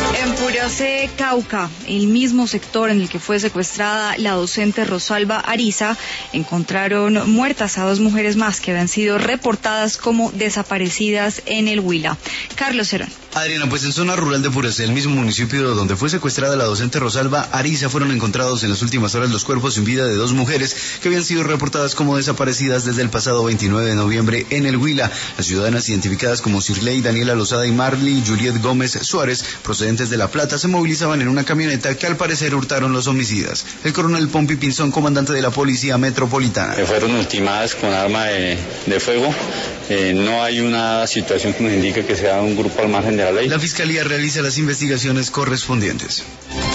En Puracé, Cauca, el mismo sector en el que fue secuestrada la docente Rosalba Ariza, encontraron muertas a 2 mujeres más que habían sido reportadas como desaparecidas en el Huila. Carlos Cerón. Adriana, pues en zona rural de Puracé, el mismo municipio donde fue secuestrada la docente Rosalba Ariza, fueron encontrados en las últimas horas los cuerpos sin vida de 2 mujeres que habían sido reportadas como desaparecidas desde el pasado 29 de noviembre en el Huila. Las ciudadanas identificadas como Sirley Daniela Lozada y Marley Juliet Gómez Suárez, procedentes de La Plata, se movilizaban en una camioneta que al parecer hurtaron los homicidas. El coronel Pompi Pinzón, comandante de la Policía Metropolitana. Fueron ultimadas con arma de fuego. No hay una situación que nos indique que sea un grupo al margen de la ley. La Fiscalía realiza las investigaciones correspondientes.